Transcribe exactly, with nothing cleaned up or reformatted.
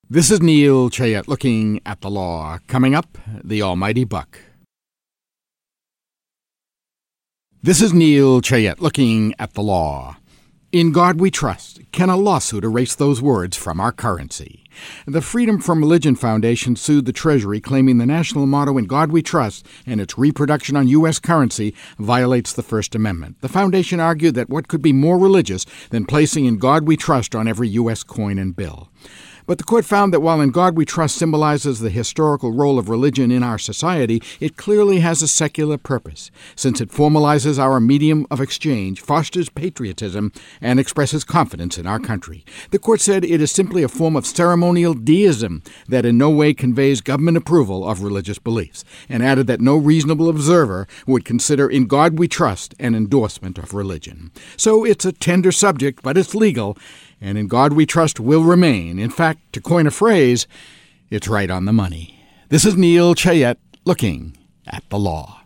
This is Neil Chayet looking at the law. Coming up, the almighty buck. This is Neil Chayet looking at the law. In God we trust. Can a lawsuit erase those words from our currency? The Freedom from Religion Foundation sued the Treasury, claiming the national motto "In God We Trust" and its reproduction on U S currency violates the First Amendment. The foundation argued that what could be more religious than placing "In God We Trust" on every U S coin and bill? But the court found that while "In God We Trust" symbolizes the historical role of religion in our society, it clearly has a secular purpose, since it formalizes our medium of exchange, fosters patriotism, and expresses confidence in our country. The court said it is simply a form of ceremonial deism that in no way conveys government approval of religious beliefs, and added that no reasonable observer would consider "In God We Trust" an endorsement of religion. So it's a tender subject, but it's legal, and "In God We Trust" will remain. In fact, to coin a phrase, it's right on the money. This is Neil Chayet looking at the law.